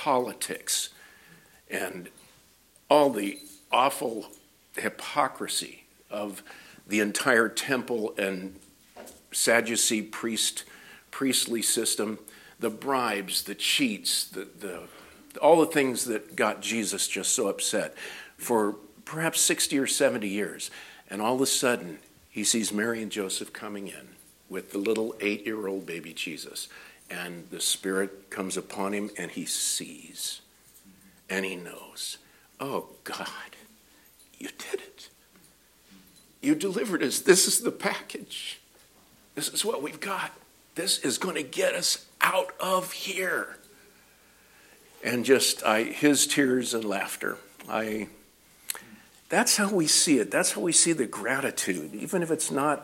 politics and all the awful hypocrisy of the entire temple and Sadducee priestly system, the bribes, the cheats, all the things that got Jesus just so upset for perhaps 60 or 70 years. And all of a sudden, he sees Mary and Joseph coming in with the little 8-year-old baby Jesus. And the Spirit comes upon him and he sees. And he knows, oh God, you did it. You delivered us. This is the package. This is what we've got. This is going to get us out of here. And just his tears and laughter. That's how we see it. That's how we see the gratitude, even if it's not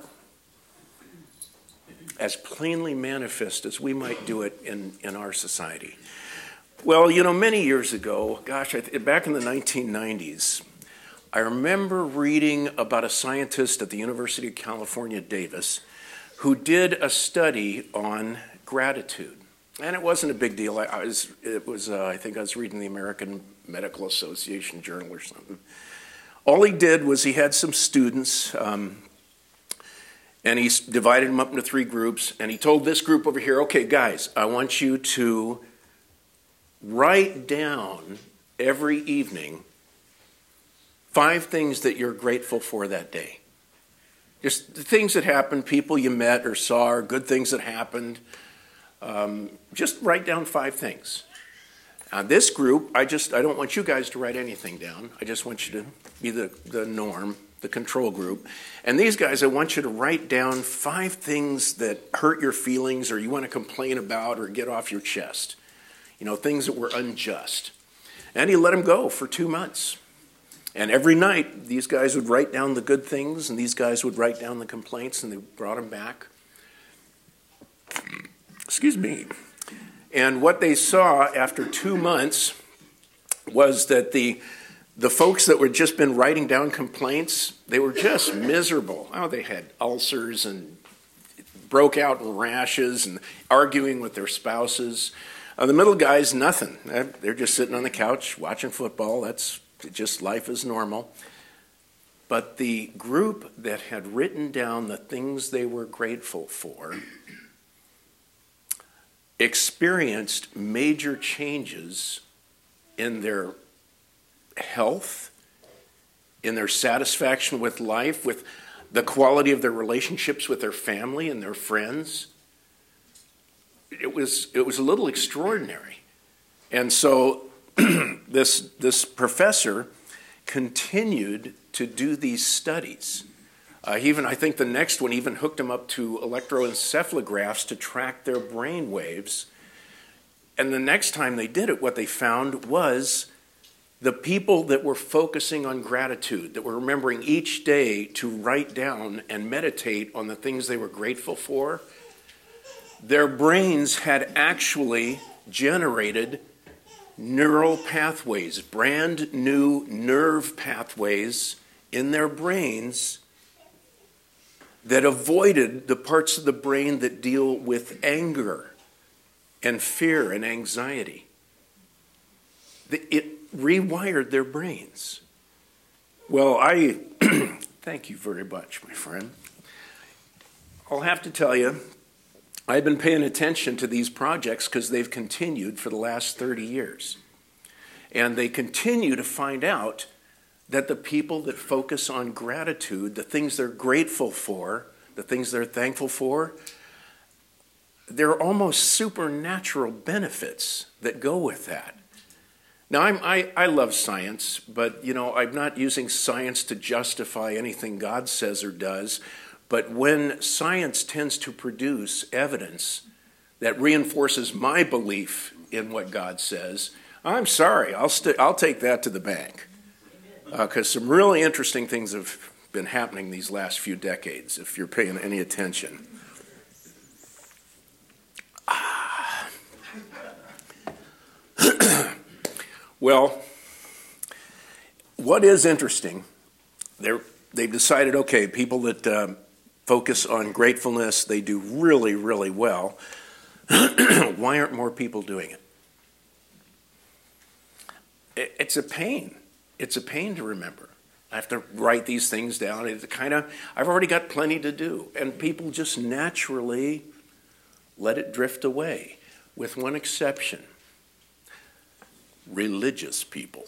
as plainly manifest as we might do it in our society. Well, many years ago, back in the 1990s, I remember reading about a scientist at the University of California, Davis, who did a study on gratitude. And it wasn't a big deal. I think I was reading the American Medical Association Journal or something. All he did was he had some students, and he divided them up into 3 groups, and he told this group over here, okay, guys, I want you to write down every evening 5 things that you're grateful for that day. Just the things that happened, people you met or saw, or good things that happened. Just write down 5 things. This group, I don't want you guys to write anything down. I just want you to be the norm, the control group. And these guys, I want you to write down 5 things that hurt your feelings or you want to complain about or get off your chest. Things that were unjust. And he let them go for 2 months. And every night, these guys would write down the good things, and these guys would write down the complaints, and they brought them back. Excuse me. And what they saw after 2 months was that the folks that were just been writing down complaints, they were just miserable. Oh, they had ulcers and broke out in rashes and arguing with their spouses. The middle guys, nothing. They're just sitting on the couch watching football. That's just life as normal. But the group that had written down the things they were grateful for experienced major changes in their health, in their satisfaction with life, with the quality of their relationships with their family and their friends. It was a little extraordinary. And so this professor continued to do these studies. I think the next one even hooked them up to electroencephalographs to track their brain waves. And the next time they did it, what they found was the people that were focusing on gratitude, that were remembering each day to write down and meditate on the things they were grateful for, their brains had actually generated neural pathways, brand new nerve pathways in their brains that avoided the parts of the brain that deal with anger and fear and anxiety. It rewired their brains. Well, thank you very much, my friend. I'll have to tell you, I've been paying attention to these projects because they've continued for the last 30 years. And they continue to find out that the people that focus on gratitude, the things they're grateful for, the things they're thankful for, there are almost supernatural benefits that go with that. Now, I love science, but, I'm not using science to justify anything God says or does. But when science tends to produce evidence that reinforces my belief in what God says, I'm sorry, I'll take that to the bank. Because some really interesting things have been happening these last few decades, if you're paying any attention. Well, what is interesting, they've decided, okay, people that focus on gratefulness, they do really, really well. Why aren't more people doing it? it's a pain. It's a pain to remember. I have to write these things down. I've already got plenty to do. And people just naturally let it drift away, with one exception: religious people.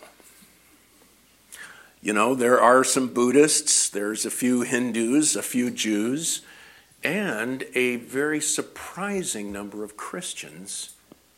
You know, there are some Buddhists, there's a few Hindus, a few Jews, and a very surprising number of Christians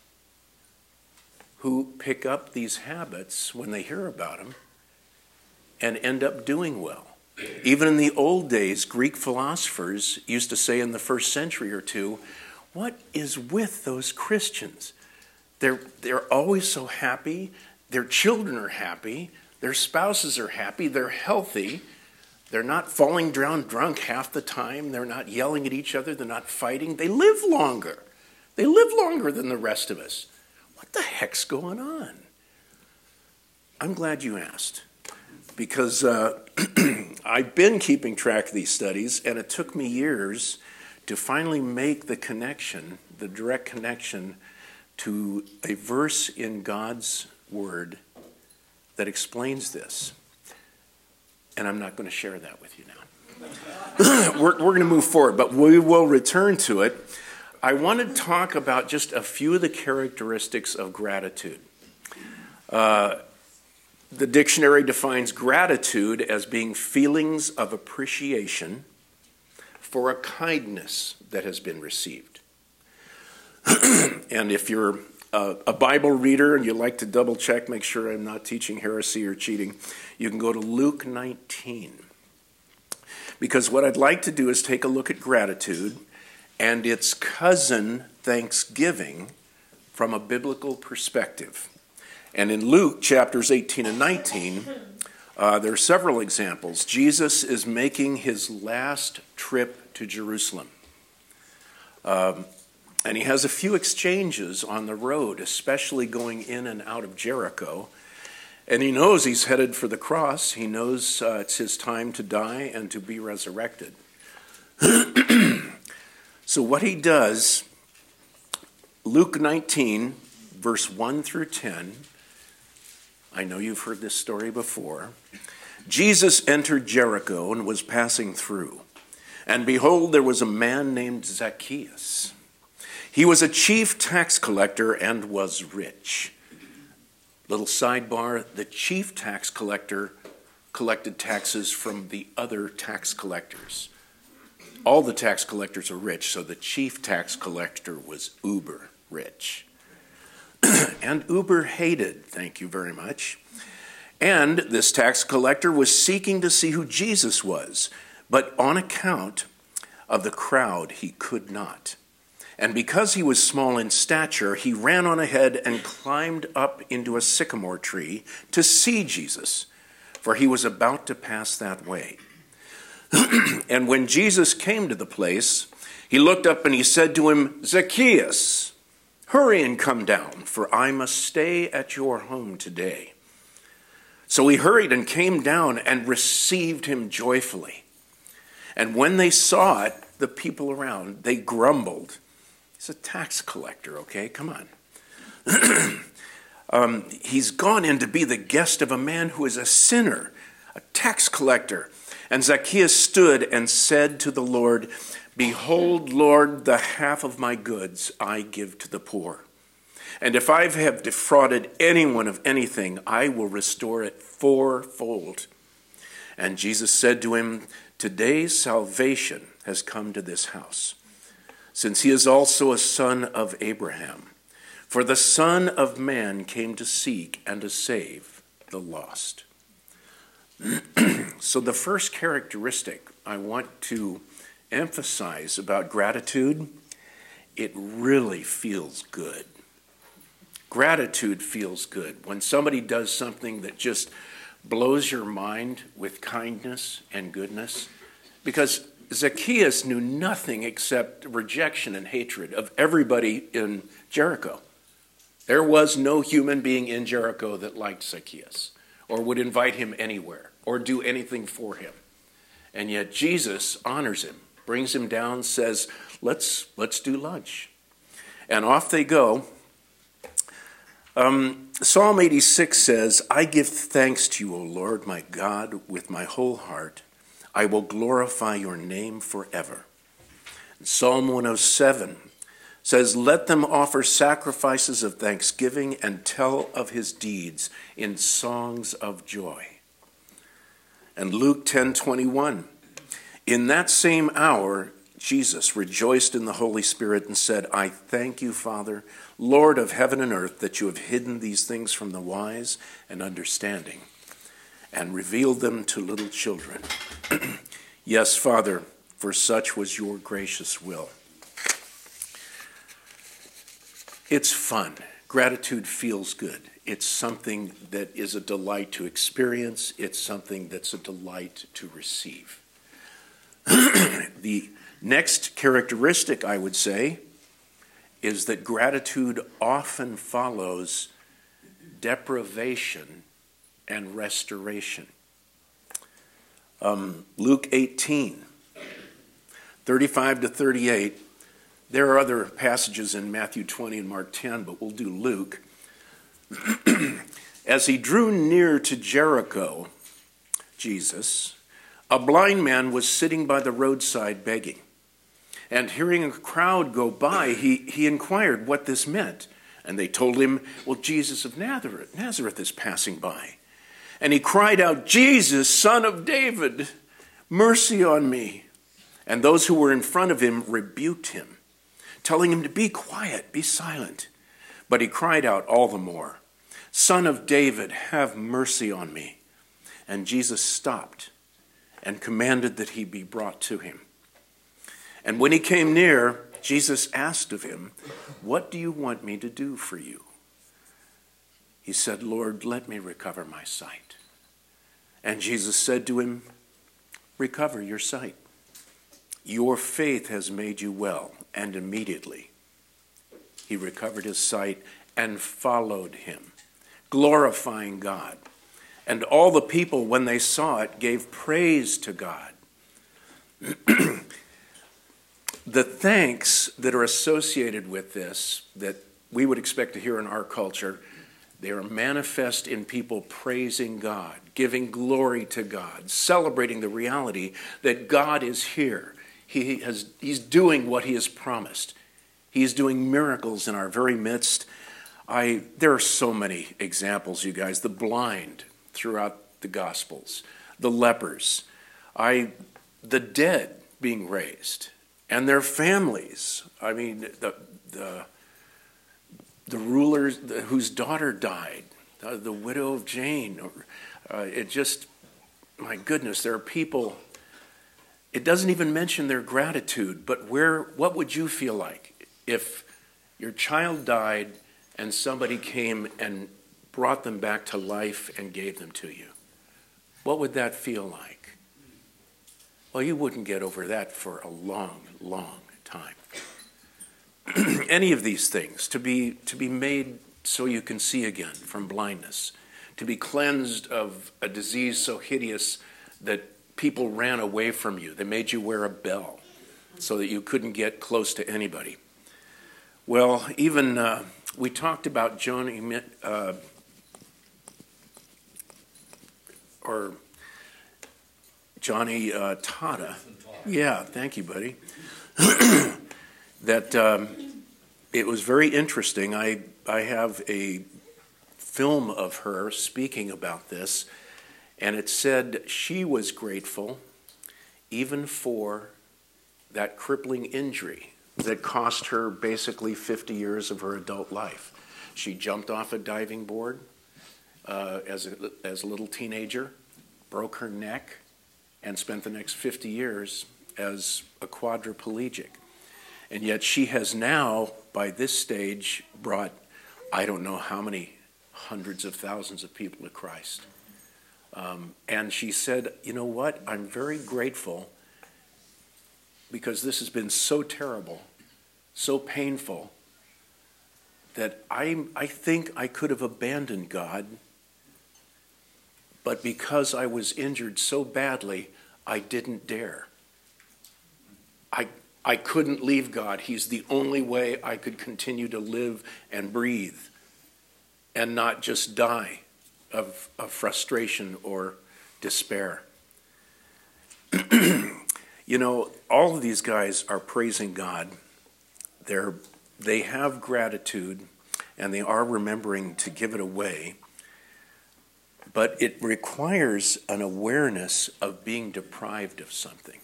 who pick up these habits when they hear about them and end up doing well. Even in the old days, Greek philosophers used to say in the first century or two, what is with those Christians? They're always so happy, their children are happy, their spouses are happy, they're healthy, they're not falling down drunk half the time, they're not yelling at each other, they're not fighting, they live longer. They live longer than the rest of us. What the heck's going on? I'm glad you asked, because I've been keeping track of these studies, and it took me years to finally make the connection, the direct connection, to a verse in God's Word that explains this. And I'm not going to share that with you now. We're going to move forward, but we will return to it. I want to talk about just a few of the characteristics of gratitude. The dictionary defines gratitude as being feelings of appreciation for a kindness that has been received. And if you're a Bible reader and you like to double check, make sure I'm not teaching heresy or cheating, you can go to Luke 19. Because what I'd like to do is take a look at gratitude and its cousin, thanksgiving, from a biblical perspective. And in Luke chapters 18 and 19, there are several examples. Jesus is making his last trip to Jerusalem. And he has a few exchanges on the road, especially going in and out of Jericho. And he knows he's headed for the cross. He knows it's his time to die and to be resurrected. So what he does, Luke 19, verse 1 through 10, I know you've heard this story before. Jesus entered Jericho and was passing through. And behold, there was a man named Zacchaeus. He was a chief tax collector and was rich. Little sidebar, the chief tax collector collected taxes from the other tax collectors. All the tax collectors are rich, so the chief tax collector was uber rich. And uber hated, thank you very much. And this tax collector was seeking to see who Jesus was, but on account of the crowd, he could not. And because he was small in stature, he ran on ahead and climbed up into a sycamore tree to see Jesus, for he was about to pass that way. And when Jesus came to the place, he looked up and he said to him, Zacchaeus, hurry and come down, for I must stay at your home today. So he hurried and came down and received him joyfully. And when they saw it, the people around, they grumbled. He's a tax collector, okay? Come on. He's gone in to be the guest of a man who is a sinner, a tax collector. And Zacchaeus stood and said to the Lord, Behold, Lord, the half of my goods I give to the poor. And if I have defrauded anyone of anything, I will restore it fourfold. And Jesus said to him, Today salvation has come to this house, since he is also a son of Abraham. For the Son of Man came to seek and to save the lost. So the first characteristic I want to emphasize about gratitude, it really feels good. Gratitude feels good. When somebody does something that just blows your mind with kindness and goodness, because Zacchaeus knew nothing except rejection and hatred of everybody in Jericho. There was no human being in Jericho that liked Zacchaeus or would invite him anywhere or do anything for him. And yet Jesus honors him, brings him down, says, let's do lunch. And off they go. Psalm 86 says, I give thanks to you, O Lord, my God, with my whole heart. I will glorify your name forever. Psalm 107 says, let them offer sacrifices of thanksgiving and tell of his deeds in songs of joy. And Luke 10:21, in that same hour, Jesus rejoiced in the Holy Spirit and said, I thank you, Father, Lord of heaven and earth, that you have hidden these things from the wise and understanding and revealed them to little children. Yes, Father, for such was your gracious will. It's fun. Gratitude feels good. It's something that is a delight to experience. It's something that's a delight to receive. The next characteristic, I would say, is that gratitude often follows deprivation and restoration. Luke 18, 35 to 38. There are other passages in Matthew 20 and Mark 10, but we'll do Luke. As he drew near to Jericho, Jesus, a blind man was sitting by the roadside begging. And hearing a crowd go by, he inquired what this meant. And they told him, well, Jesus of Nazareth is passing by. And he cried out, Jesus, Son of David, mercy on me. And those who were in front of him rebuked him, telling him to be quiet, be silent. But he cried out all the more, Son of David, have mercy on me. And Jesus stopped and commanded that he be brought to him. And when he came near, Jesus asked of him, what do you want me to do for you? He said, Lord, let me recover my sight. And Jesus said to him, recover your sight. Your faith has made you well. And immediately he recovered his sight and followed him, glorifying God. And all the people, when they saw it, gave praise to God. The thanks that are associated with this, that we would expect to hear in our culture, they are manifest in people praising God, giving glory to God, celebrating the reality that God is here. He's doing what he has promised. He's doing miracles in our very midst. There are so many examples, you guys. The blind throughout the Gospels, the lepers, the dead being raised, and their families. I mean, the rulers whose daughter died, the widow of Jain. My goodness, there are people. It doesn't even mention their gratitude, but what would you feel like if your child died and somebody came and brought them back to life and gave them to you? What would that feel like? Well, you wouldn't get over that for a long, long time. Any of these things, to be made so you can see again from blindness, to be cleansed of a disease so hideous that people ran away from you. They made you wear a bell so that you couldn't get close to anybody. Well, even we talked about Johnny Tata. Yeah, thank you, buddy. That it was very interesting. I have a film of her speaking about this, and it said she was grateful even for that crippling injury that cost her basically 50 years of her adult life. She jumped off a diving board as a little teenager, broke her neck, and spent the next 50 years as a quadriplegic. And yet she has now, by this stage, brought I don't know how many hundreds of thousands of people to Christ. And she said, you know what, I'm very grateful because this has been so terrible, so painful, that I think I could have abandoned God, but because I was injured so badly, I didn't dare. I couldn't leave God. He's the only way I could continue to live and breathe. and not just die of frustration or despair. You know, all of these guys are praising God. They have gratitude, and they are remembering to give it away. But it requires an awareness of being deprived of something.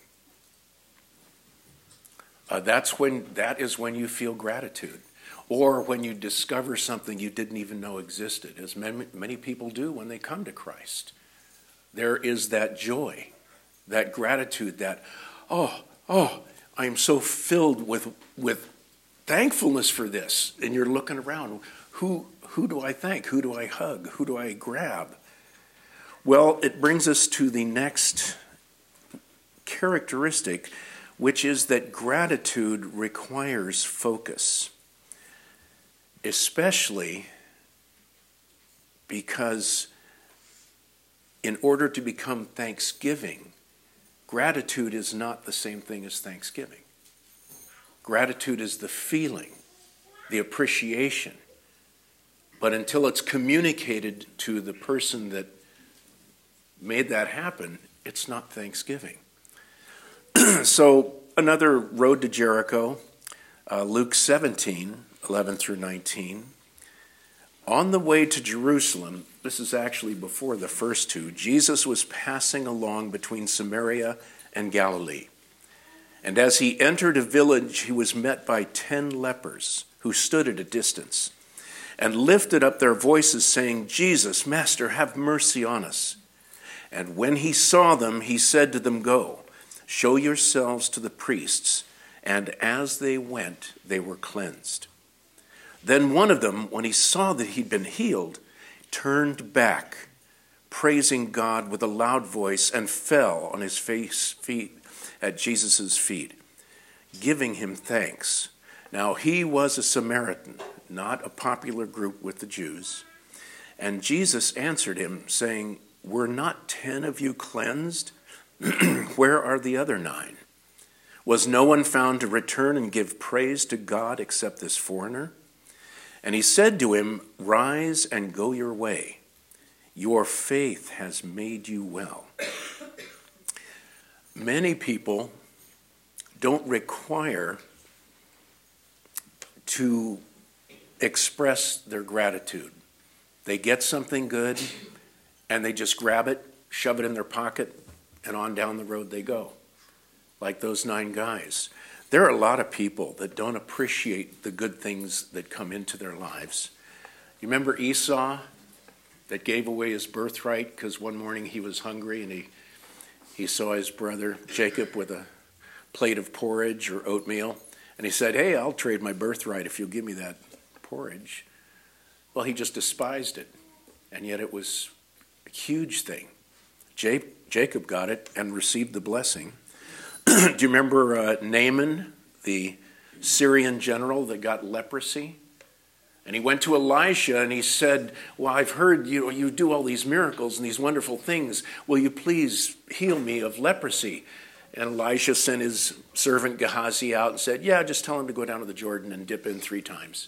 That is when you feel gratitude, or when you discover something you didn't even know existed, as many people do when they come to Christ. There is that joy, that gratitude, that I am so filled with thankfulness for this. And you're looking around, who do I thank? Who do I hug? Who do I grab? Well, it brings us to the next characteristic, which is that gratitude requires focus, especially because in order to become thanksgiving, gratitude is not the same thing as thanksgiving. Gratitude is the feeling, the appreciation. But until it's communicated to the person that made that happen, it's not thanksgiving. So another road to Jericho, Luke 17:11 through 19. On the way to Jerusalem, this is actually before the first two, Jesus was passing along between Samaria and Galilee. And as he entered a village, he was met by 10 lepers who stood at a distance and lifted up their voices, saying, "Jesus, Master, have mercy on us." And when he saw them, he said to them, "Go, show yourselves to the priests." And as they went, they were cleansed. Then one of them, when he saw that he'd been healed, turned back, praising God with a loud voice, and fell on his feet at Jesus' feet, giving him thanks. Now he was a Samaritan, not a popular group with the Jews. And Jesus answered him, saying, "Were not 10 of you cleansed? Where are the other 9? Was no one found to return and give praise to God except this foreigner?" And he said to him, "Rise and go your way. Your faith has made you well." Many people don't require to express their gratitude. They get something good and they just grab it, shove it in their pocket, and on down the road they go, like those 9 guys. There are a lot of people that don't appreciate the good things that come into their lives. You remember Esau that gave away his birthright because one morning he was hungry and he saw his brother Jacob with a plate of porridge or oatmeal, and he said, "Hey, I'll trade my birthright if you'll give me that porridge." Well, he just despised it, and yet it was a huge thing. Jacob got it and received the blessing. Do you remember Naaman, the Syrian general that got leprosy? And he went to Elisha and he said, "Well, I've heard you do all these miracles and these wonderful things. Will you please heal me of leprosy?" And Elisha sent his servant Gehazi out and said, "Yeah, just tell him to go down to the Jordan and dip in 3 times.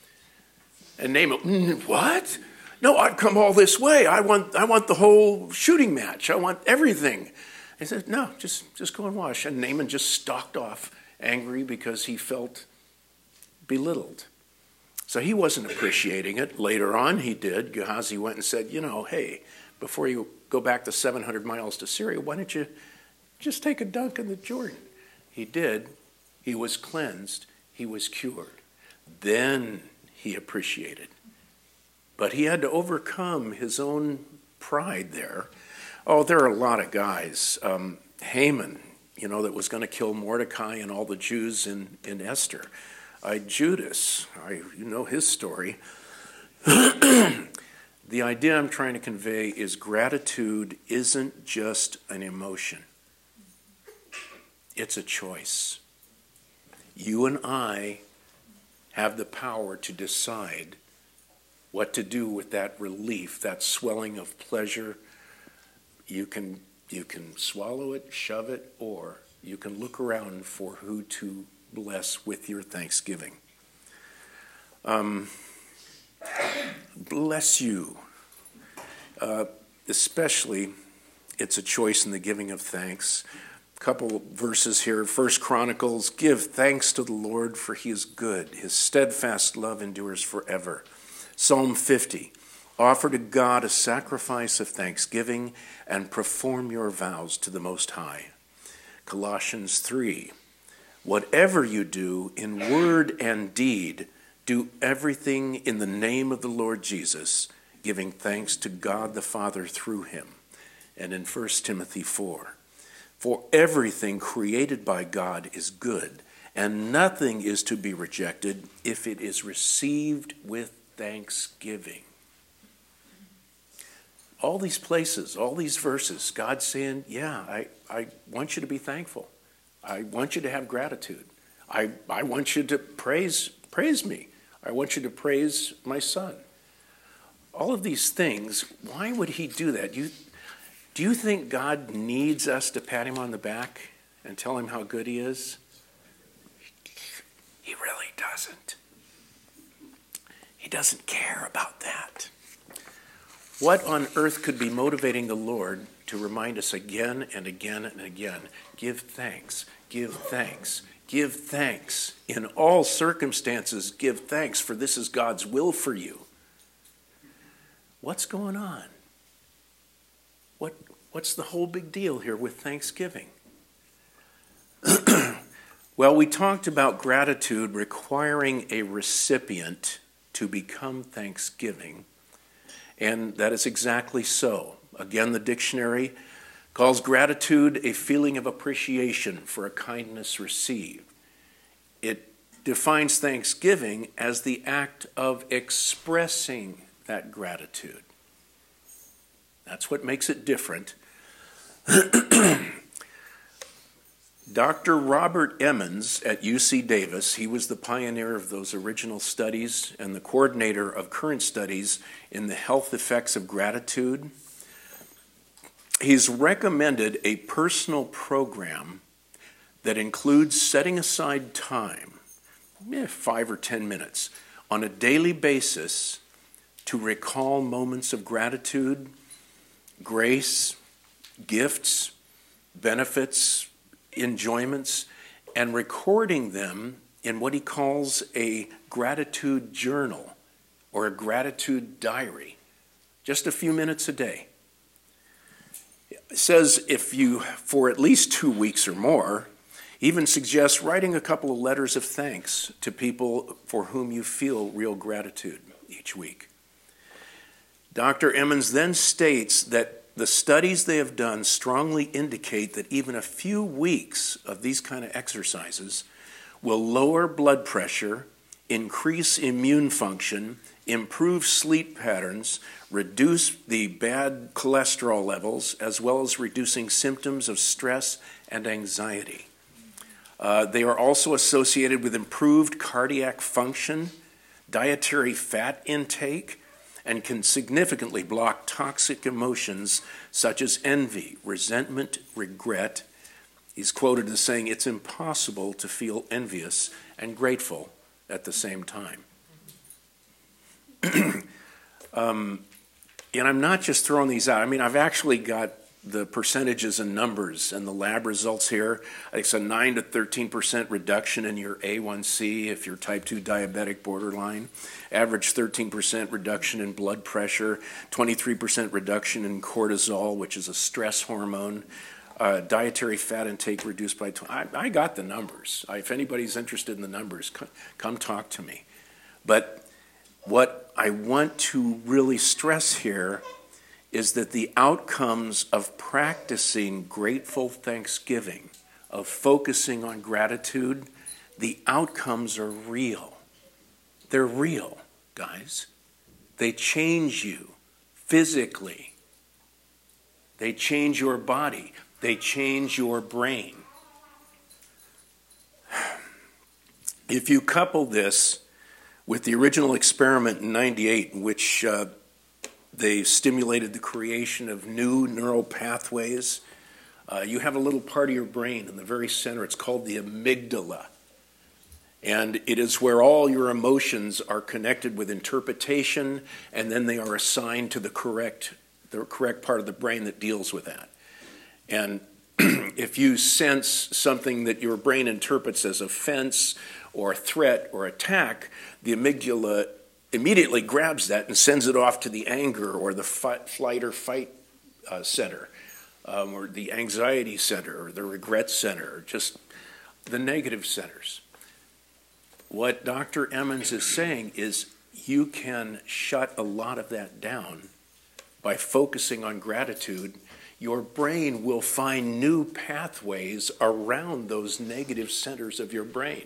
And Naaman, "What? No, I've come all this way. I want the whole shooting match. I want everything." He said, "No, just go and wash." And Naaman just stalked off, angry because he felt belittled. So he wasn't appreciating it. Later on, he did. Gehazi went and said, "Hey, before you go back the 700 miles to Syria, why don't you just take a dunk in the Jordan?" He did. He was cleansed. He was cured. Then he appreciated. But he had to overcome his own pride there. Oh, there are a lot of guys. Haman, that was going to kill Mordecai and all the Jews in Esther. Judas, you know his story. The idea I'm trying to convey is gratitude isn't just an emotion. It's a choice. You and I have the power to decide what to do with that relief, that swelling of pleasure. You can swallow it, shove it, or you can look around for who to bless with your thanksgiving. Bless you. Especially, it's a choice in the giving of thanks. A couple verses here. 1 Chronicles, give thanks to the Lord, for he is good. His steadfast love endures forever. Psalm 50, offer to God a sacrifice of thanksgiving and perform your vows to the Most High. Colossians 3, whatever you do in word and deed, do everything in the name of the Lord Jesus, giving thanks to God the Father through him. And in 1 Timothy 4, for everything created by God is good, and nothing is to be rejected if it is received with thanksgiving. All these places, all these verses, God's saying, yeah, I want you to be thankful. I want you to have gratitude. I want you to praise me. I want you to praise my son. All of these things, why would he do that? Do you think God needs us to pat him on the back and tell him how good he is? He really doesn't. He doesn't care about that. What on earth could be motivating the Lord to remind us again and again and again, give thanks, give thanks, give thanks. In all circumstances, give thanks, for this is God's will for you. What's going on? What's the whole big deal here with Thanksgiving? Well, we talked about gratitude requiring a recipient to become thanksgiving, and that is exactly so. Again, the dictionary calls gratitude a feeling of appreciation for a kindness received. It defines thanksgiving as the act of expressing that gratitude. That's what makes it different. Dr. Robert Emmons at UC Davis, he was the pioneer of those original studies and the coordinator of current studies in the health effects of gratitude. He's recommended a personal program that includes setting aside time, 5 or 10 minutes, on a daily basis to recall moments of gratitude, grace, gifts, benefits, enjoyments, and recording them in what he calls a gratitude journal or a gratitude diary, just a few minutes a day. It says if you, for at least 2 weeks or more, even suggests writing a couple of letters of thanks to people for whom you feel real gratitude each week. Dr. Emmons then states that the studies they have done strongly indicate that even a few weeks of these kind of exercises will lower blood pressure, increase immune function, improve sleep patterns, reduce the bad cholesterol levels, as well as reducing symptoms of stress and anxiety. They are also associated with improved cardiac function, dietary fat intake, and can significantly block toxic emotions such as envy, resentment, regret. He's quoted as saying, it's impossible to feel envious and grateful at the same time. And I'm not just throwing these out. I mean, I've actually got the percentages and numbers and the lab results here. It's a 9 to 13% reduction in your A1C if you're type 2 diabetic borderline, average 13% reduction in blood pressure, 23% reduction in cortisol, which is a stress hormone, dietary fat intake reduced by 20. I got the numbers. If anybody's interested in the numbers, come talk to me. But what I want to really stress here is that the outcomes of practicing grateful thanksgiving, of focusing on gratitude, the outcomes are real. They're real, guys. They change you physically. They change your body. They change your brain. If you couple this with the original experiment in '98 in which they stimulated the creation of new neural pathways. You have a little part of your brain in the very center. It's called the amygdala. And it is where all your emotions are connected with interpretation, and then they are assigned to the correct part of the brain that deals with that. And if you sense something that your brain interprets as offense or threat or attack, the amygdala immediately grabs that and sends it off to the anger or the flight or fight center, or the anxiety center or the regret center, or just the negative centers. What Dr. Emmons is saying is you can shut a lot of that down by focusing on gratitude. Your brain will find new pathways around those negative centers of your brain.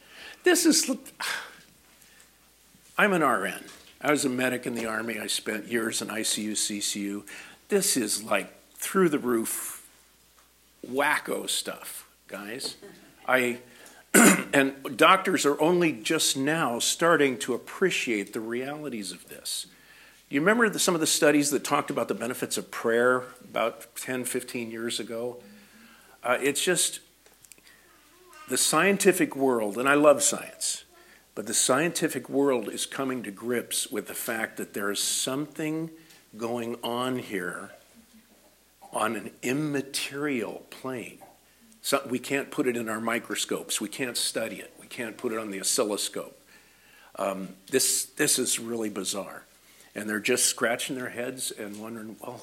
I'm an RN. I was a medic in the Army. I spent years in ICU, CCU. This is like through the roof, wacko stuff, guys. And doctors are only just now starting to appreciate the realities of this. You remember some of the studies that talked about the benefits of prayer about 10, 15 years ago? It's just the scientific world, and I love science, but the scientific world is coming to grips with the fact that there is something going on here on an immaterial plane. So we can't put it in our microscopes. We can't study it. We can't put it on the oscilloscope. This is really bizarre. And they're just scratching their heads and wondering, well,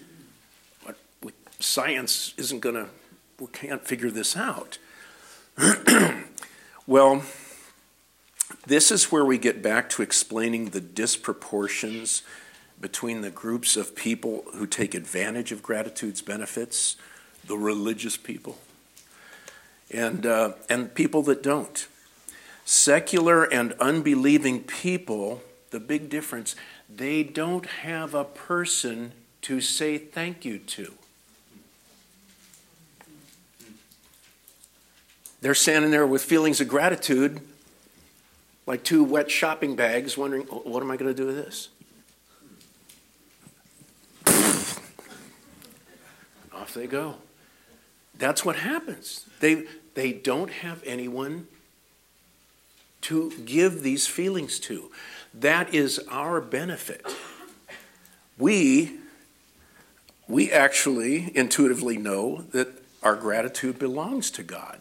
science isn't going to, we can't figure this out. Well, this is where we get back to explaining the disproportions between the groups of people who take advantage of gratitude's benefits, the religious people, and people that don't. Secular and unbelieving people, the big difference, they don't have a person to say thank you to. They're standing there with feelings of gratitude, like two wet shopping bags, wondering, oh, what am I going to do with this? Off they go. That's what happens. They don't have anyone to give these feelings to. That is our benefit. We actually intuitively know that our gratitude belongs to God.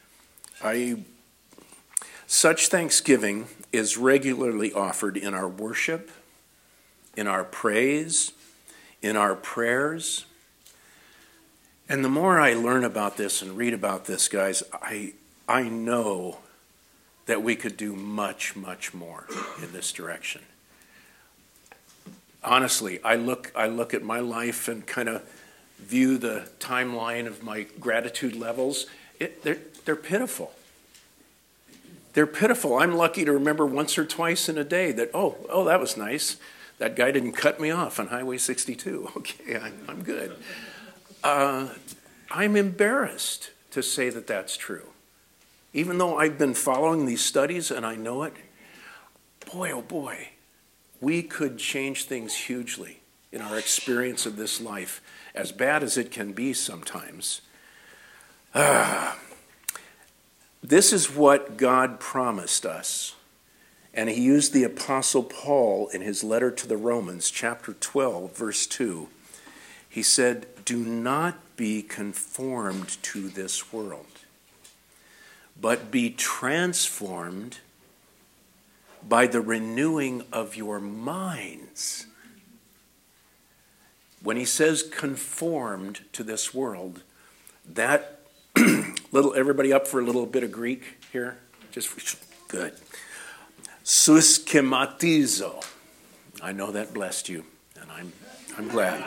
Such thanksgiving is regularly offered in our worship, in our praise, in our prayers. And the more I learn about this and read about this, guys, I know that we could do much, much more in this direction. Honestly, I look at my life and kind of view the timeline of my gratitude levels. They're pitiful. They're pitiful. I'm lucky to remember once or twice in a day that, oh, that was nice. That guy didn't cut me off on Highway 62. Okay, I'm good. I'm embarrassed to say that that's true. Even though I've been following these studies and I know it, boy, oh boy, we could change things hugely in our experience of this life, as bad as it can be sometimes. This is what God promised us. And he used the Apostle Paul in his letter to the Romans, chapter 12, verse 2. He said, "Do not be conformed to this world, but be transformed by the renewing of your minds." When he says conformed to this world, that everybody up for a little bit of Greek here? Just good. Suschematizo. I know that blessed you, and I'm glad.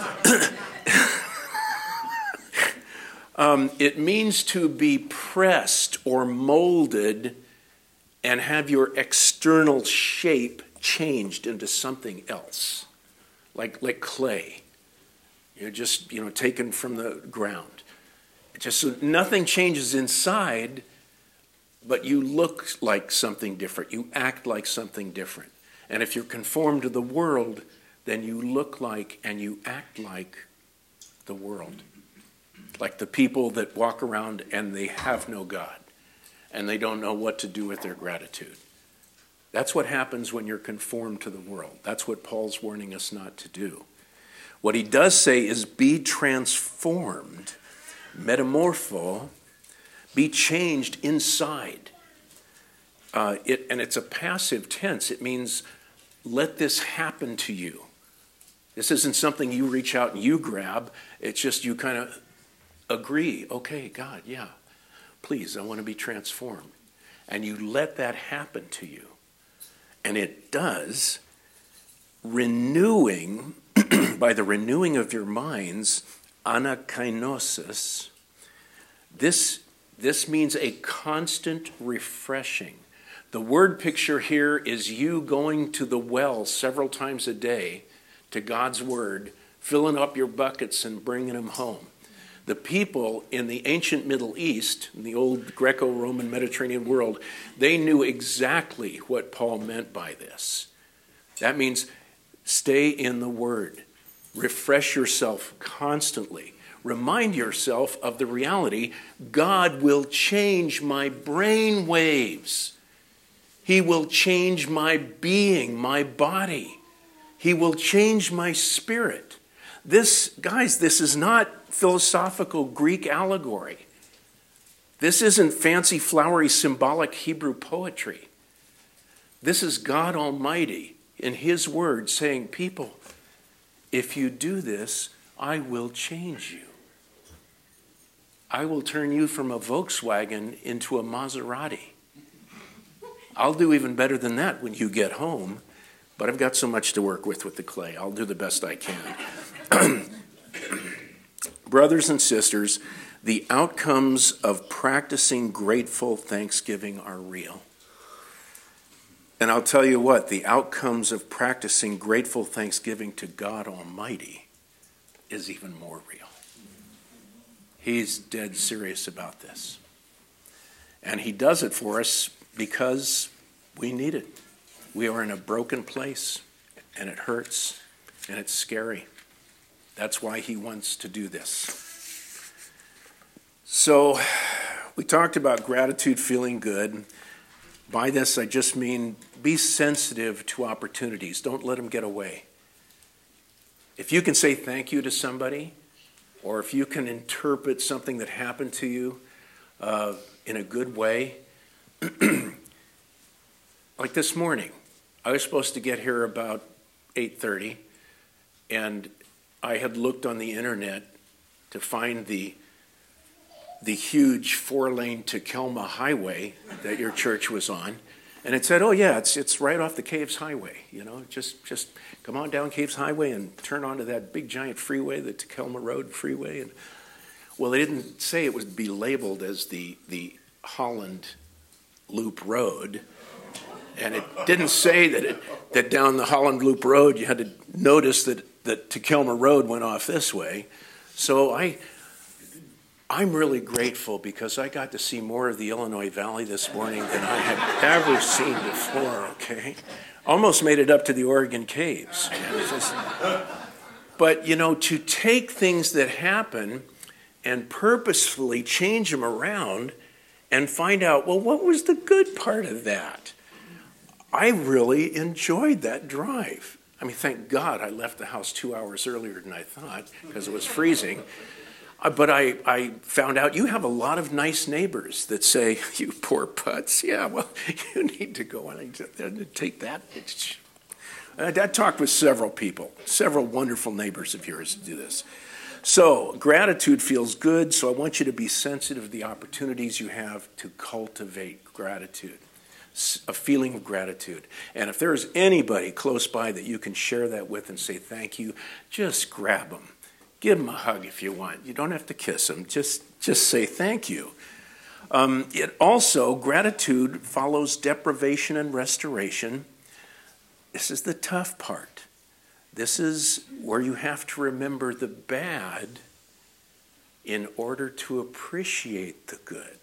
It means to be pressed or molded and have your external shape changed into something else, like clay. You're just taken from the ground. Just so nothing changes inside, but you look like something different. You act like something different. And if you're conformed to the world, then you look like and you act like the world. Like the people that walk around and they have no God. and they don't know what to do with their gratitude. That's what happens when you're conformed to the world. That's what Paul's warning us not to do. What he does say is be transformed, metamorpho, be changed inside. And it's a passive tense. It means let this happen to you. This isn't something you reach out and you grab. It's just you kind of agree. Okay, God, yeah, please, I want to be transformed. And you let that happen to you. And it does, renewing, by the renewing of your minds, anakainosis. This means a constant refreshing. The word picture here is you going to the well several times a day to God's word, filling up your buckets and bringing them home. The people in the ancient Middle East, in the old Greco-Roman Mediterranean world, they knew exactly what Paul meant by this. That means stay in the word. Refresh yourself constantly. Remind yourself of the reality, God will change my brain waves. He will change my being, my body. He will change my spirit. This, guys, this is not philosophical Greek allegory. This isn't fancy, flowery, symbolic Hebrew poetry. This is God Almighty in His Word saying, people, if you do this, I will change you. I will turn you from a Volkswagen into a Maserati. I'll do even better than that when you get home, but I've got so much to work with the clay. I'll do the best I can. Brothers and sisters, the outcomes of practicing grateful thanksgiving are real. And I'll tell you what, the outcomes of practicing grateful thanksgiving to God Almighty is even more real. He's dead serious about this. And He does it for us because we need it. We are in a broken place, and it hurts, and it's scary. That's why He wants to do this. So we talked about gratitude feeling good. By this, I just mean be sensitive to opportunities. Don't let them get away. If you can say thank you to somebody, or if you can interpret something that happened to you in a good way, like this morning, I was supposed to get here about 8:30, and I had looked on the internet to find the huge 4-lane Takelma highway that your church was on, and it said, "Oh yeah, it's right off the Caves Highway. You know, just come on down Caves Highway and turn onto that big giant freeway, the Takelma Road freeway." And well, they didn't say it would be labeled as the Holland Loop Road. And it didn't say that down the Holland Loop Road you had to notice that Takelma Road went off this way. So I'm really grateful because I got to see more of the Illinois Valley this morning than I had ever seen before, okay? Almost made it up to the Oregon Caves. But, you know, to take things that happen and purposefully change them around and find out, well, what was the good part of that? I really enjoyed that drive. I mean, thank God I left the house 2 hours earlier than I thought because it was freezing. But I found out you have a lot of nice neighbors that say, "You poor putz, yeah, well, you need to go on and take that." I talked with several people, several wonderful neighbors of yours to do this. So gratitude feels good, so I want you to be sensitive to the opportunities you have to cultivate gratitude. A feeling of gratitude. And if there's anybody close by that you can share that with and say thank you, just grab them. Give them a hug if you want. You don't have to kiss them. Just say thank you. It also, gratitude follows deprivation and restoration. This is the tough part. This is where you have to remember the bad in order to appreciate the good.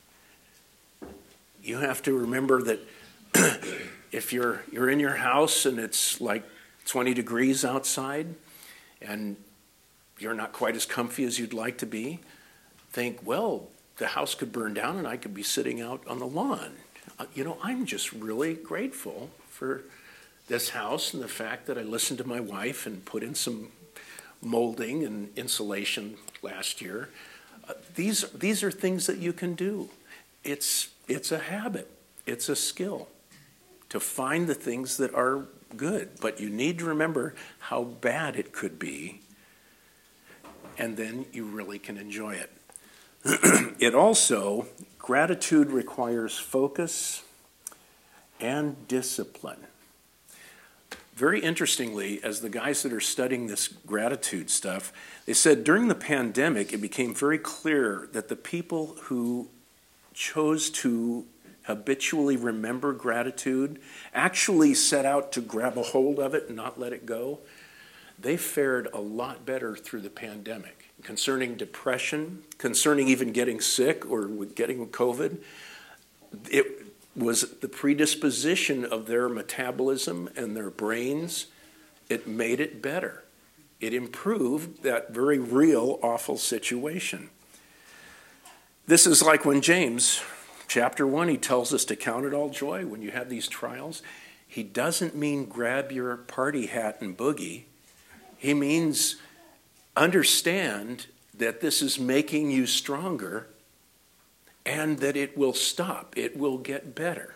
You have to remember that if you're in your house and it's like 20 degrees outside and you're not quite as comfy as you'd like to be, think, well, the house could burn down and I could be sitting out on the lawn. I'm just really grateful for this house and the fact that I listened to my wife and put in some molding and insulation last year. These are things that you can do. It's a habit. It's a skill to find the things that are good. But you need to remember how bad it could be, and then you really can enjoy it. It also, gratitude requires focus and discipline. Very interestingly, as the guys that are studying this gratitude stuff, they said during the pandemic, it became very clear that the people who chose to habitually remember gratitude, actually set out to grab a hold of it and not let it go, they fared a lot better through the pandemic. Concerning depression, concerning even getting sick or getting COVID, it was the predisposition of their metabolism and their brains. It made it better. It improved that very real, awful situation. This is like when James, chapter 1, he tells us to count it all joy when you have these trials. He doesn't mean grab your party hat and boogie. He means understand that this is making you stronger and that it will stop. It will get better.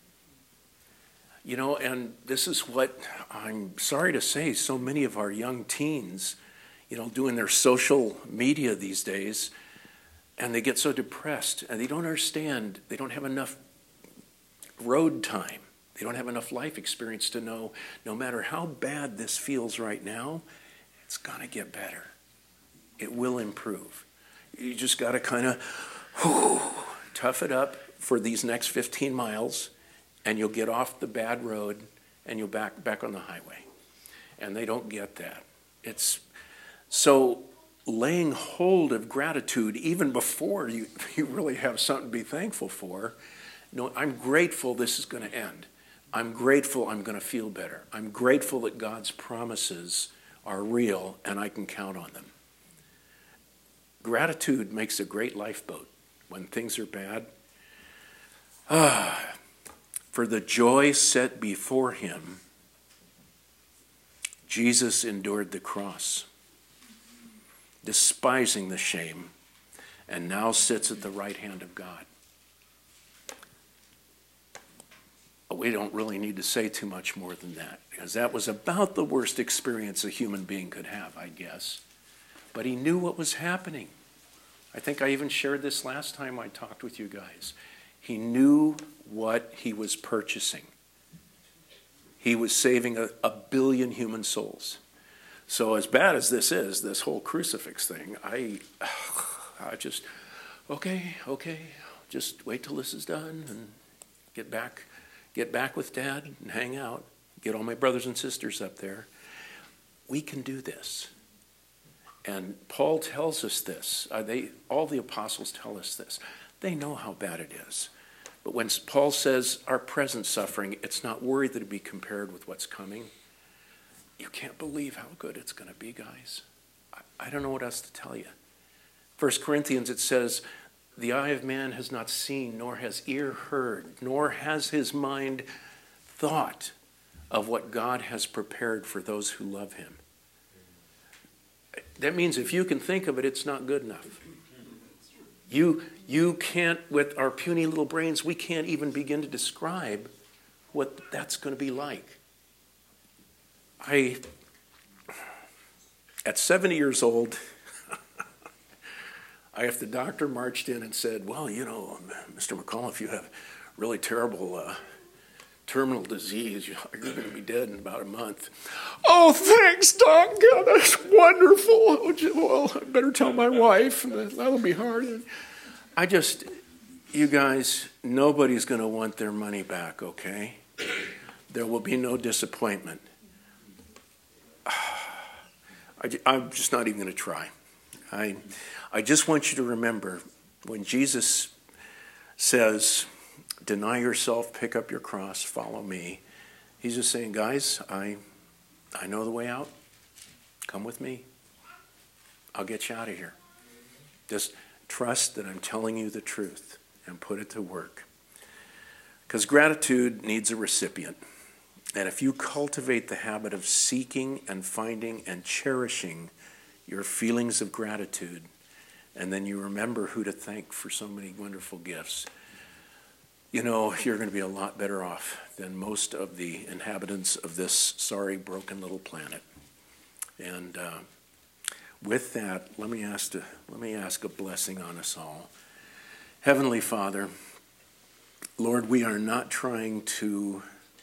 And this is what I'm sorry to say, so many of our young teens, doing their social media these days, and they get so depressed and they don't understand, they don't have enough road time. They don't have enough life experience to know no matter how bad this feels right now, it's going to get better. It will improve. You just got to kind of tough it up for these next 15 miles, and you'll get off the bad road and you'll back on the highway. And they don't get that. It's so laying hold of gratitude even before you really have something to be thankful for. I'm grateful this is going to end. I'm grateful I'm going to feel better. I'm grateful that God's promises are real and I can count on them. Gratitude makes a great lifeboat when things are bad. For the joy set before him, Jesus endured the cross, despising the shame, and now sits at the right hand of God. We don't really need to say too much more than that, because that was about the worst experience a human being could have, I guess. But he knew what was happening. I think I even shared this last time I talked with you guys. He knew what he was purchasing. He was saving a billion human souls. So as bad as this is, this whole crucifix thing, I just, okay, just wait till this is done and get back with Dad and hang out, get all my brothers and sisters up there. We can do this. And Paul tells us this. All the apostles tell us this. They know how bad it is. But when Paul says our present suffering, it's not worthy to be compared with what's coming. You can't believe how good it's going to be, guys. I don't know what else to tell you. 1 Corinthians, it says, the eye of man has not seen, nor has ear heard, nor has his mind thought of what God has prepared for those who love him. That means if you can think of it, it's not good enough. You can't, with our puny little brains, we can't even begin to describe what that's going to be like. At 70 years old, if the doctor marched in and said, well, Mr. McCullough, you have really terrible terminal disease, you're going to be dead in about a month. Oh, thanks, Doc. God, that's wonderful. Well, I better tell my wife. That'll be hard. You guys, nobody's going to want their money back, okay? There will be no disappointment. I'm just not even going to try. I just want you to remember when Jesus says, deny yourself, pick up your cross, follow me. He's just saying, guys, I know the way out. Come with me. I'll get you out of here. Just Trust that I'm telling you the truth and put it to work. Because gratitude needs a recipient. And if you cultivate the habit of seeking and finding and cherishing your feelings of gratitude, and then you remember who to thank for so many wonderful gifts, you know, you're going to be a lot better off than most of the inhabitants of this sorry, broken little planet. And with that, let me ask a blessing on us all. Heavenly Father, Lord, we are not trying to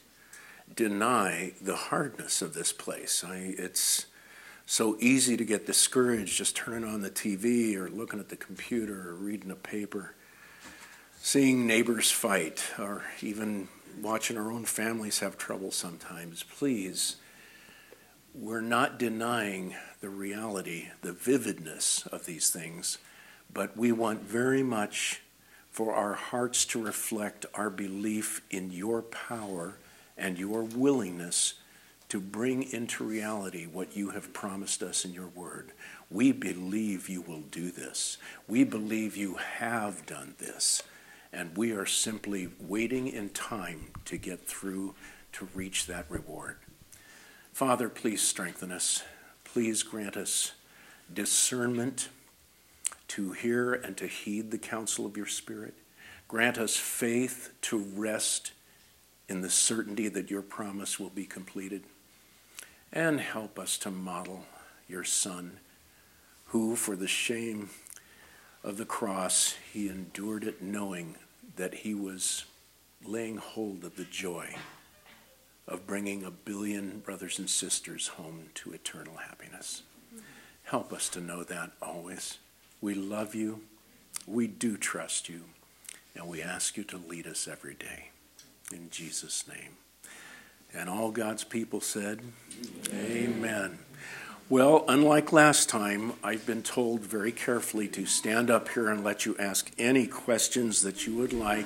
deny the hardness of this place. It's so easy to get discouraged just turning on the TV or looking at the computer or reading a paper, seeing neighbors fight, or even watching our own families have trouble sometimes. Please, we're not denying the reality, the vividness of these things, but we want very much for our hearts to reflect our belief in your power and your willingness to bring into reality what you have promised us in your word. We believe you will do this. We believe you have done this. And we are simply waiting in time to get through to reach that reward. Father, please strengthen us. Please grant us discernment to hear and to heed the counsel of your Spirit. Grant us faith to rest in the certainty that your promise will be completed. And help us to model your Son, who for the shame of the cross, he endured it knowing that he was laying hold of the joy of bringing 1 billion brothers and sisters home to eternal happiness. Help us to know that always. We love you, we do trust you, and we ask you to lead us every day. In Jesus' name. And all God's people said, Amen. Well, unlike last time, I've been told very carefully to stand up here and let you ask any questions that you would like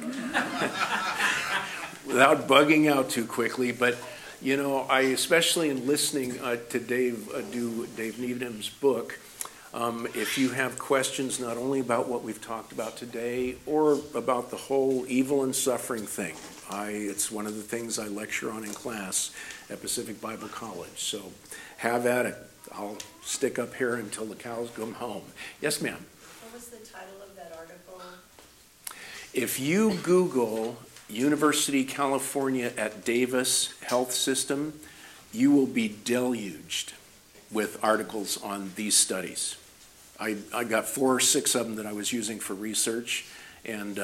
without bugging out too quickly. But, you know, I, especially in listening to Dave do Dave Needham's book, if you have questions not only about what we've talked about today or about the whole evil and suffering thing, it's one of the things I lecture on in class at Pacific Bible College. So have at it. I'll stick up here until the cows come home. Yes, ma'am? What was the title of that article? If you Google University California at Davis Health System, you will be deluged with articles on these studies. I got 4 or 6 of them that I was using for research, and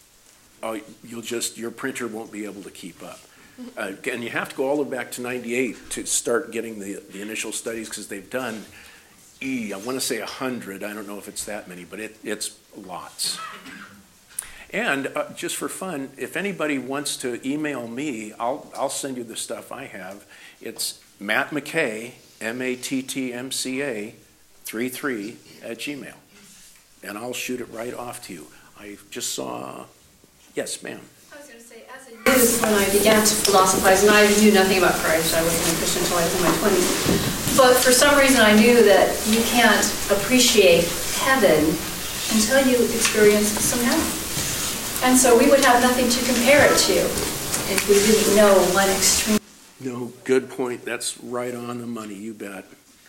your printer won't be able to keep up. And you have to go all the way back to 98 to start getting the initial studies, because they've done, I want to say 100. I don't know if it's that many, but it's lots. And just for fun, if anybody wants to email me, I'll send you the stuff I have. It's Matt McKay, MATTMCA 33 at Gmail, and I'll shoot it right off to you. I just saw, yes, ma'am. When I began to philosophize, and I knew nothing about Christ, I wasn't a Christian until I was in my 20s, but for some reason I knew that you can't appreciate heaven until you experience some hell. And so we would have nothing to compare it to if we didn't know one extreme. No, good point. That's right on the money, you bet.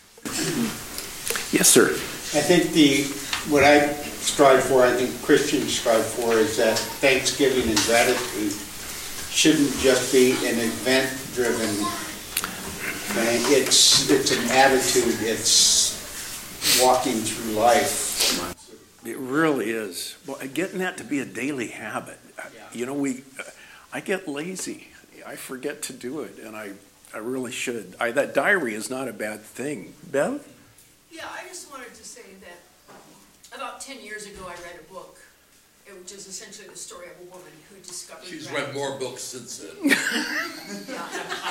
Yes, sir. I think what I strive for, I think Christians strive for, is that thanksgiving and gratitude shouldn't just be an event-driven thing. It's an attitude. It's walking through life. It really is. Well, getting that to be a daily habit. You know, I get lazy. I forget to do it, and I really should. That diary is not a bad thing. Bev? Yeah, I just wanted to say that about 10 years ago I read a book, which is essentially the story of a woman who discovered She's gratitude. read more books since then. Yeah. and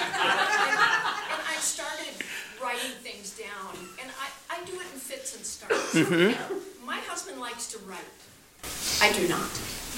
I started writing things down, and I do it in fits and starts. Mm-hmm. My husband likes to write. I do not.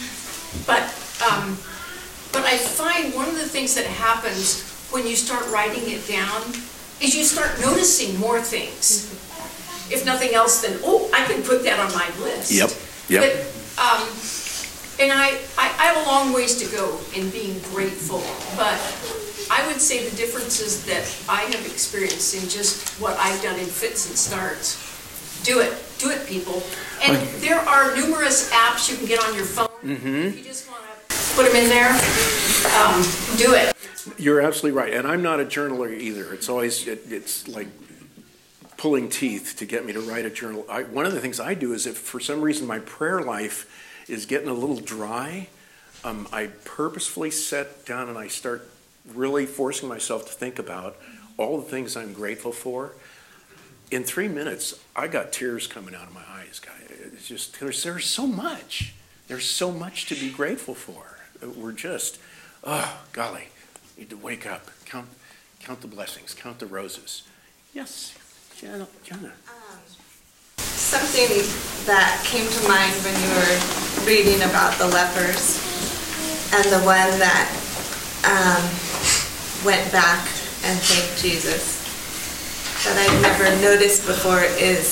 But I find one of the things that happens when you start writing it down is you start noticing more things. If nothing else, then, I can put that on my list. Yep. Yep. And I have a long ways to go in being grateful, but I would say the differences that I have experienced in just what I've done in fits and starts. Do it, people. And there are numerous apps you can get on your phone. If you just want to put them in there, do it. You're absolutely right. And I'm not a journaler either. It's always, it's like pulling teeth to get me to write a journal. One of the things I do is if for some reason my prayer life is getting a little dry, I purposefully sit down and I start really forcing myself to think about all the things I'm grateful for. In 3 minutes, I got tears coming out of my eyes, guys. It's just, there's so much. There's so much to be grateful for. We're just, oh, golly, need to wake up, count the blessings, count the roses. Yes, Jenna. Something that came to mind when you were reading about the lepers and the one that went back and thanked Jesus that I'd never noticed before is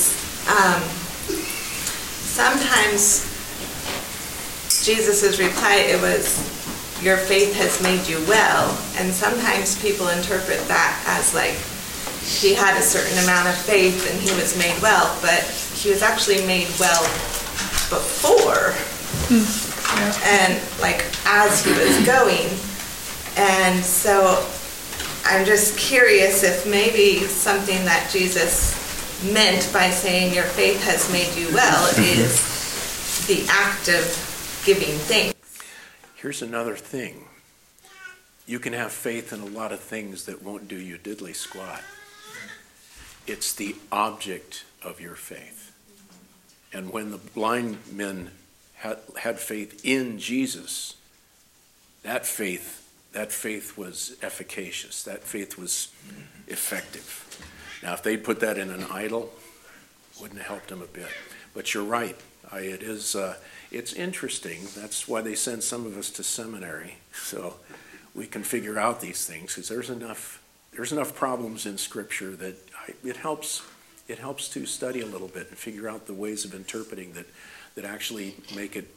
sometimes Jesus' reply, it was, your faith has made you well, and sometimes people interpret that as like he had a certain amount of faith and he was made well, but he was actually made well before and like as he was going. And so I'm just curious if maybe something that Jesus meant by saying your faith has made you well is the act of giving thanks. Here's another thing. You can have faith in a lot of things that won't do you diddly squat. It's the object of your faith. And when the blind men had faith in Jesus, that faith was efficacious. That faith was effective. Now, if they'd put that in an idol, it wouldn't have helped them a bit. But you're right. It's interesting. That's why they send some of us to seminary, so we can figure out these things. Because there's enough problems in Scripture that it helps to study a little bit and figure out the ways of interpreting that actually make it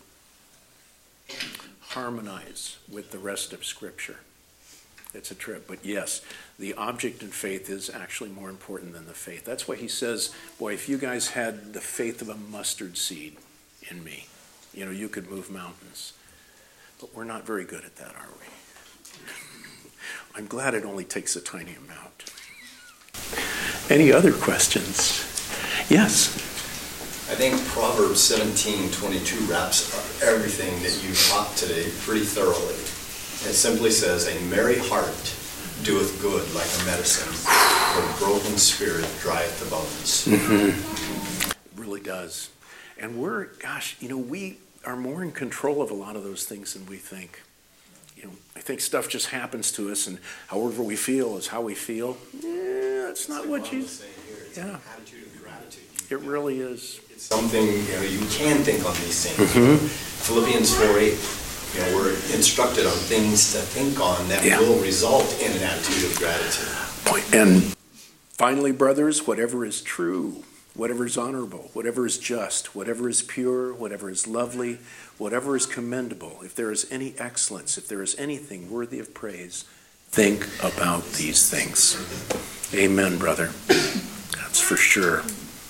harmonize with the rest of Scripture. It's a trip. But yes, the object in faith is actually more important than the faith. That's why he says, boy, if you guys had the faith of a mustard seed in me, you could move mountains. But we're not very good at that, are we? I'm glad it only takes a tiny amount. Any other questions? Yes? I think Proverbs 17:22 wraps up everything that you taught today pretty thoroughly. It simply says, a merry heart doeth good like a medicine, but a broken spirit drieth the bones. Mm-hmm. It really does. And we are more in control of a lot of those things than we think. I think stuff just happens to us, and however we feel is how we feel. That's not what you... It's an attitude of gratitude. It really is. It's something, you can think on these things. Mm-hmm. Philippians 4:8. We're instructed on things to think on that will result in an attitude of gratitude. And finally, brothers, whatever is true, whatever is honorable, whatever is just, whatever is pure, whatever is lovely, whatever is commendable, if there is any excellence, if there is anything worthy of praise, think about these things. Amen, brother. That's for sure.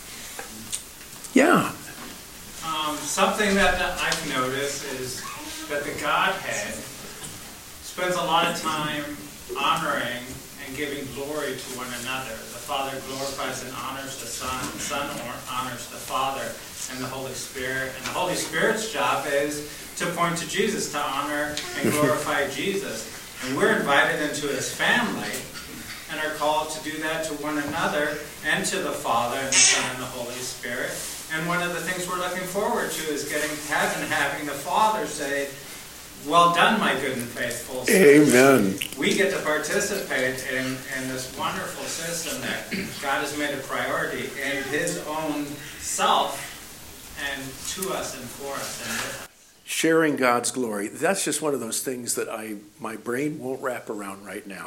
Yeah. Something that I've noticed is that the Godhead spends a lot of time honoring and giving glory to one another. The Father glorifies and honors the Son honors the Father and the Holy Spirit. And the Holy Spirit's job is to point to Jesus, to honor and glorify Jesus. And we're invited into His family and are called to do that to one another and to the Father and the Son and the Holy Spirit. And one of the things we're looking forward to is getting to heaven, having the Father say, well done, my good and faithful servant. Amen. We get to participate in this wonderful system that God has made a priority in His own self and to us and for us and with us. Sharing God's glory. That's just one of those things that my brain won't wrap around right now.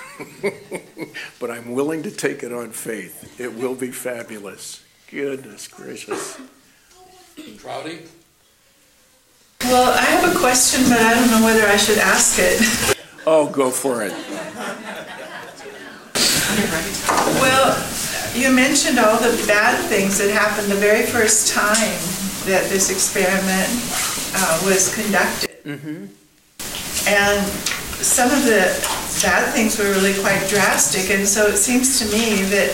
But I'm willing to take it on faith. It will be fabulous. Goodness gracious. Trouty? Well, I have a question, but I don't know whether I should ask it. Oh, go for it. Well, you mentioned all the bad things that happened the very first time that this experiment was conducted. Mm-hmm. And some of the bad things were really quite drastic, and so it seems to me that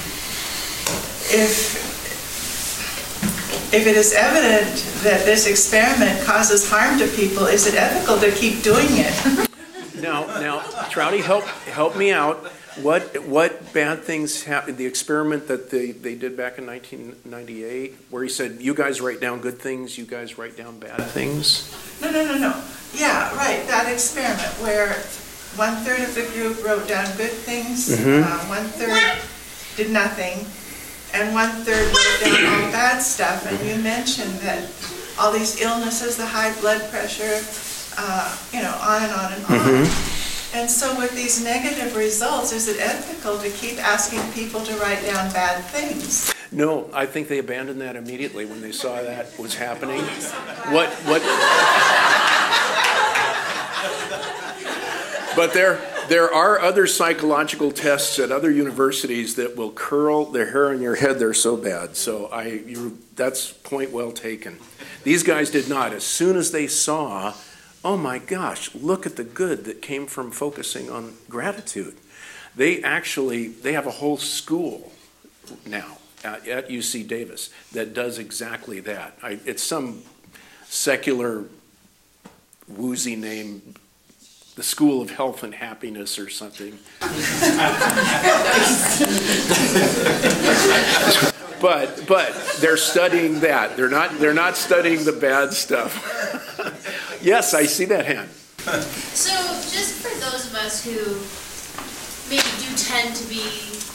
if it is evident that this experiment causes harm to people, is it ethical to keep doing it? Now, Trouty, help me out. What bad things happened? The experiment that they did back in 1998, where he said, "You guys write down good things, you guys write down bad things." No. Yeah, right. That experiment where 1/3 of the group wrote down good things, 1/3 did nothing, and 1/3 wrote down all bad stuff. And you mentioned that all these illnesses, the high blood pressure, on and on and on. And so with these negative results, is it ethical to keep asking people to write down bad things? No, I think they abandoned that immediately when they saw that was happening. But there are other psychological tests at other universities that will curl the hair on your head. They're so bad. So that's point well taken. These guys did not. As soon as they saw, oh my gosh, look at the good that came from focusing on gratitude. They have a whole school now at UC Davis that does exactly that. It's some secular woozy name, the School of Health and Happiness or something. But they're studying that. They're not studying the bad stuff. Yes, I see that hand. So just for those of us who maybe do tend to be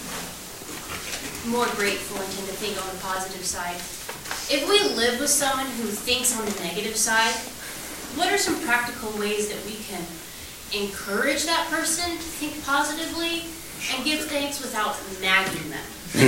more grateful and tend to think on the positive side, if we live with someone who thinks on the negative side, what are some practical ways that we can encourage that person to think positively and give thanks without nagging them?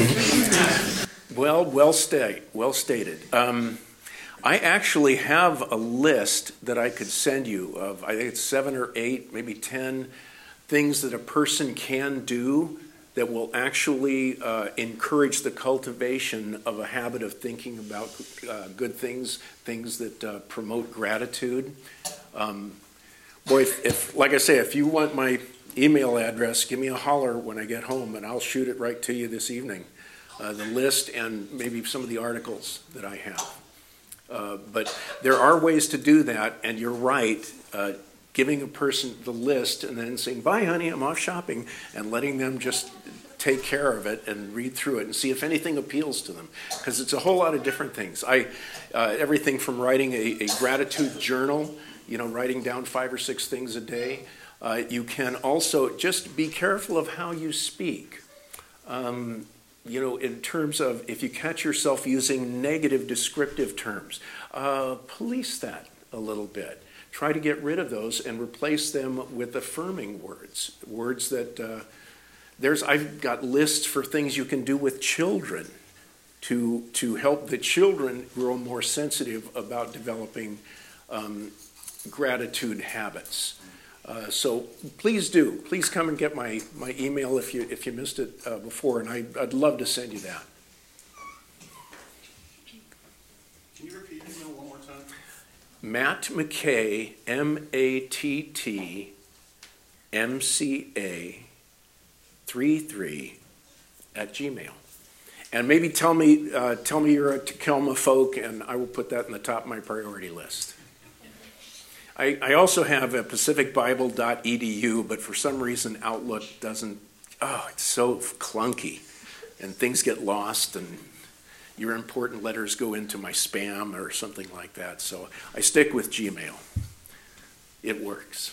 Well stated. I actually have a list that I could send you of, I think it's 7 or 8, maybe 10 things that a person can do that will actually encourage the cultivation of a habit of thinking about good things that promote gratitude. Boy, if like I say, if you want my email address, give me a holler when I get home, and I'll shoot it right to you this evening. The list and maybe some of the articles that I have. But there are ways to do that, and you're right, giving a person the list and then saying, "Bye, honey, I'm off shopping," and letting them just take care of it and read through it and see if anything appeals to them. Because it's a whole lot of different things. Everything from writing a gratitude journal, writing down 5 or 6 things a day. You can also just be careful of how you speak. In terms of if you catch yourself using negative descriptive terms, police that a little bit. Try to get rid of those and replace them with affirming words. Words that I've got lists for things you can do with children to help the children grow more sensitive about developing gratitude habits. So please come and get my email if you missed it before, and I'd love to send you that. Can you repeat your email one more time? Matt McKay, MATTMCA33 @gmail. And maybe tell me you're a Takelma folk, and I will put that in the top of my priority list. I also have a pacificbible.edu, but for some reason Outlook doesn't, it's so clunky, and things get lost, and your important letters go into my spam or something like that. So I stick with Gmail. It works.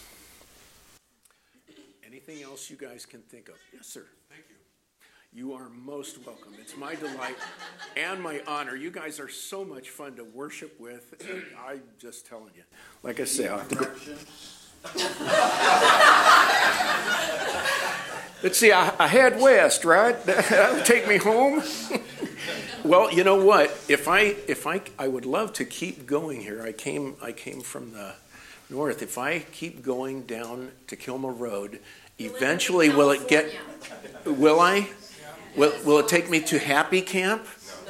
Anything else you guys can think of? Yes, sir. Thank you. You are most welcome. It's my delight and my honor. You guys are so much fun to worship with. I'm just telling you. Like I say, I'll have to go. Let's see, I head west, right? That'll take me home. Well, you know what? If I would love to keep going here. I came from the north. If I keep going down to Kilmer Road, eventually will it get? Will I? Will it take me to Happy Camp?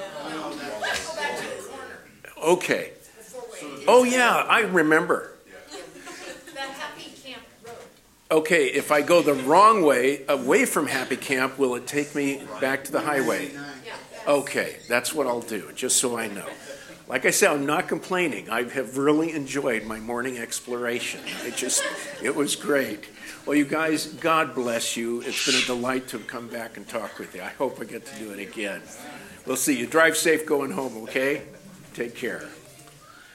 Okay. Oh yeah, I remember. That Happy Camp Road. Okay, if I go the wrong way, away from Happy Camp, will it take me back to the highway? Okay, that's what I'll do, just so I know. Like I said, I'm not complaining. I have really enjoyed my morning exploration. It was great. Well, you guys, God bless you. It's been a delight to come back and talk with you. I hope I get to do it again. We'll see you. Drive safe going home, okay? Take care.